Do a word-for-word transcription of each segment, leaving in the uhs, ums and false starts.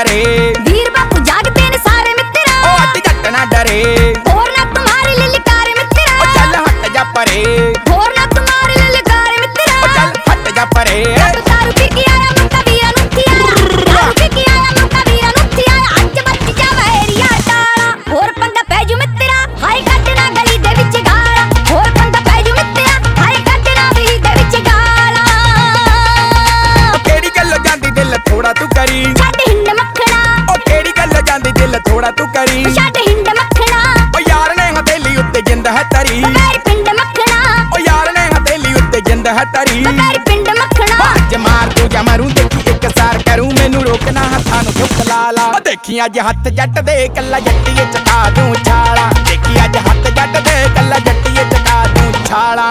करे। वीर बापू जागते ने सारे मित्रा, ओ अट जट ना डरे, और ना तुम्हारी ललकार मित्रा। ओ चल हट जा परे, और ना तुम्हारी ललकार मित्रा। ओ चल हट जा परे। दारू पी के आया मुक्का वीरा नुत्थिया, दारू पी के आया मुक्का वीरा नुत्थिया। अज बच जा वैरिया टाला, और पंगा पै जू मित्रा, हाय कटना गली दे विच गाला। और पंगा पै जू मित्रा, हाय कटना गली दे विच गाला। केड़ी गल जांदी दिल थोड़ा तू करी, छड्ड हिंड मक्खना। ओ केड़ी गल जांदी दिल थोड़ा तू करी। छड्ड हिंड मक्खना, ओ यार ने हथेली उत्ते जिंद है तरी। मेरी पिंड मक्खना, ओ यार ने हथेली उत्ते जिंद है तरी। मेरी पिंड मक्खना। बाज मार तू जा मारू, देखी एक सार करूं, मैनू रोकना हथां नूं चुक ला ला। ओ देखी अज हथ जट दे कल्ला जट्टीए चका दूं छाला। देखी अज हथ जट दे कल्ला जट्टीए चका दूं छाला।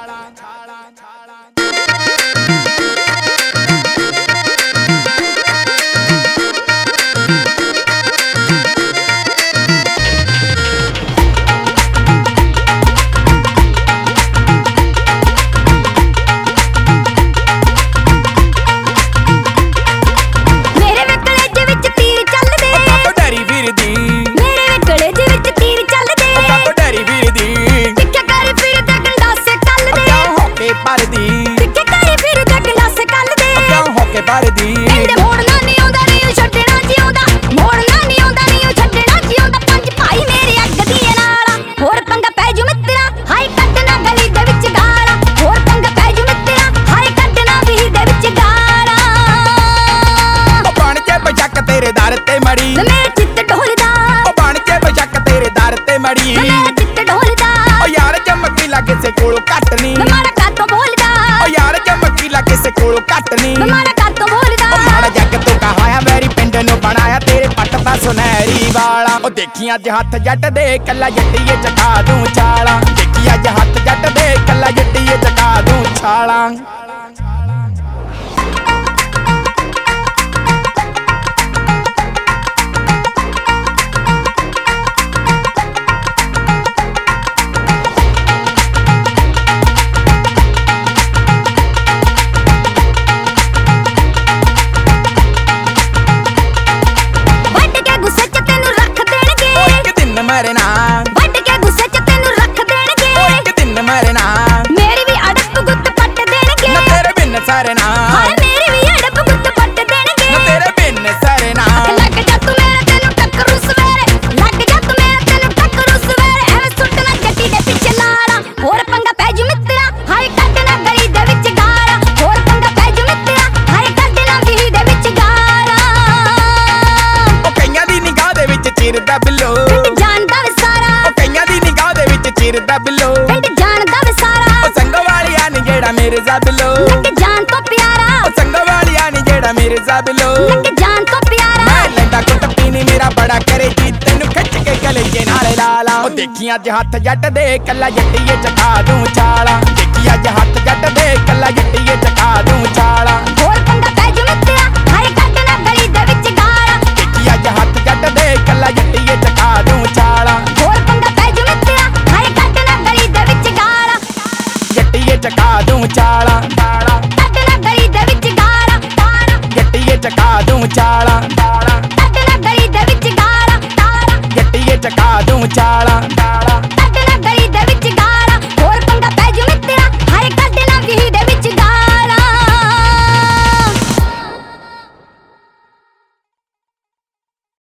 मेरे वे कलेजे विच तीर चलदे, कातो डरी फिरदी, मेरे वे कलेजे विच तीर चलदे। कातो डरी फिरदी, तिक्के करी फिरदे गंडासे कलदे, क्यों होके भरदी, तिक्के करी फिरदे गंडासे कलदे। क्यों होके भरदी। पिंड मोड़ना नहीं आउंदा, नहीं छड्डना जिउंदा, मोड़ना नहीं आउंदा, नहीं छड्डना जिउंदा। पंज भाई मेरे अग दी नाला, होर पंगा पै जू मित्रा, हाय कटना गली दे विच गाला। होर पंगा पै जू मित्रा, हाय कटना गली दे विच गाला। ओ बन के बशक तेरे दर ते मड़ी, मेरा चित्त ढोलदा, ओ बन के बशक तेरे दर ते मड़ी। मेरा चित्त ढोलदा, ओ यार चमकी ला किसे कोलों घट नी, मारा कातों बोलदा, ओ यार चमकी ला किसे कोलों घट नी। मारा कातों बोलदा। ओ माड़ा जग तू कहाया मेरी पिंड नूं बनाया, तेरे पट दा सुनहरी वाला। ओ देखी अज हथ जट दे कल्ला जट्टीए चका दूं छाला। देखी अज हथ जट दे कल्ला जट्टीए चका दूं छाला। ਵੱਢ ਕੇ ਗੁੱਸੇ ਚ ਤੈਨੂੰ ਰੱਖ ਦੇਣਗੇ, ओ एक दिन मरना, ਵੱਢ ਕੇ ਗੁੱਸੇ ਚ ਤੈਨੂੰ ਰੱਖ ओ ਦੇਣਗੇ। एक दिन मरना, ਮੇਰੀ ਵੀ ਅੜਪ ਗੁੱਤ ਪੱਟ ਦੇਣਗੇ, न तेरे बिन सरना, ਹਾਏ ਮੇਰੀ ਵੀ ਅੜਪ ਗੁੱਤ ਪੱਟ ਦੇਣਗੇ। न तेरे बिन सरना। ਲੱਗ ਜਾ ਤੂੰ ਮੇਰਾ ਤੈਨੂੰ ਟੱਕਰੂ ਸਵੇਰੇ, ਲੱਗ ਜਾ ਤੂੰ ਮੇਰਾ ਤੈਨੂੰ ਟੱਕਰੂ ਸਵੇਰੇ। ਐਵੇਂ ਸੁੱਟਣਾ ਜੱਟੀ ਦੇ ਪਿੱਛੇ ਲਾਲਾ, ਹੋਰ ਪੰਗਾ ਪੈ ਜੂ ਮਿੱਤਰਾ, ਹਾਏ ਕੱਢਣਾ ਗਲੀ ਦੇ ਵਿੱਚ ਗਾਲਾ। ਹੋਰ ਪੰਗਾ ਪੈ ਜੂ ਮਿੱਤਰਾ, ਹਾਏ ਕੱਢਣਾ ਗਲੀ ਦੇ ਵਿੱਚ ਗਾਲਾ। ਉਹ ਕਈਆਂ ਦੀ ਨਿਗਾਹ ਦੇ ਵਿੱਚ ਚਿਰਦਾ ਬਿੱਲੋ, ਪਿੰਡ ਜਾਣਦਾ ਵੇ ਸਾਰਾ, ਉਹ ਕਈਆਂ ਦੀ ਨਿਗਾਹ ਦੇ ਵਿੱਚ ਚਿਰਦਾ ਬਿੱਲੋ। ਪਿੰਡ ਜਾਣਦਾ ਵੇ ਸਾਰਾ, ਉਹ ਸੰਗੋ ਵਾਲਿਆ ਨੀ ਜਿਹੜਾ ਮੇਰੇ ਜ਼ਬਿਲੋ, ਲੱਗ ਜਾਣ ਤੋਂ ਪਿਆਰਾ, ਉਹ ਸੰਗੋ ਵਾਲਿਆ ਨੀ ਜਿਹੜਾ ਮੇਰੇ ਜ਼ਬਿਲੋ। ਲੱਗ ਜਾਣ ਤੋਂ ਪਿਆਰਾ। ਮੈਂ ਲੈਂਦਾ ਕੁੱਟ ਪੀਣੀ ਮੇਰਾ ਬੜਾ ਕਰੇ ਜੀ, ਤੈਨੂੰ ਖਿੱਚ ਕੇ ਗਲੇ ਨਾਲ ਲਾ ਲਾ। ਉਹ ਦੇਖੀ ਅੱਜ ਹੱਥ ਜੱਟ ਦੇ ਕੱਲਾ ਜੱਟੀਏ ਚਕਾ ਦੂੰ ਛਾਲਾ। ਦੇਖੀ ਅੱਜ ਹੱਥ ਜੱਟ ਦੇ ਕੱਲਾ ਜੱਟੀਏ ਚਕਾ ਦੂੰ ਛਾਲਾ। ਹੋਰ ਪੰਗਾ ਪੈ ਜੂ ਮਿੱਤਰਾ, ਹਾਏ ਕੱਢਣਾ ਗਲੀ ਦੇ ਵਿੱਚ ਗਾਲਾ। ਦੇਖੀ ਅੱਜ ਹੱਥ ਜੱਟ ਦੇ ਕੱਲਾ ਜੱਟੀਏ ਚਕਾ ਦੂੰ ਛਾਲਾ। ਹੋਰ ਪੰਗਾ ਪੈ ਜੂ ਮਿੱਤਰਾ, ਹਾਏ ਕੱਢਣਾ ਗਲੀ ਦੇ ਵਿੱਚ ਗਾਲਾ। ਜੱਟੀਏ ਚਕਾ ਦੂੰ ਛਾਲਾ, ਛਾਲਾ। ਕੱਢਣਾ ਗਲੀ ਦੇ ਵਿੱਚ ਗਾਲਾ, ਗਾਲਾ। ਜੱਟੀਏ ਚਕਾ ਦੂੰ ਛਾਲਾ, ਛਾਲਾ। ਕੱਢਣਾ ਗਲੀ ਦੇ ਵਿੱਚ ਗਾਲਾ, ਗਾਲਾ। ਜੱਟੀਏ ਚਕਾ ਦੂੰ ਛਾਲਾ, ਛਾਲਾ।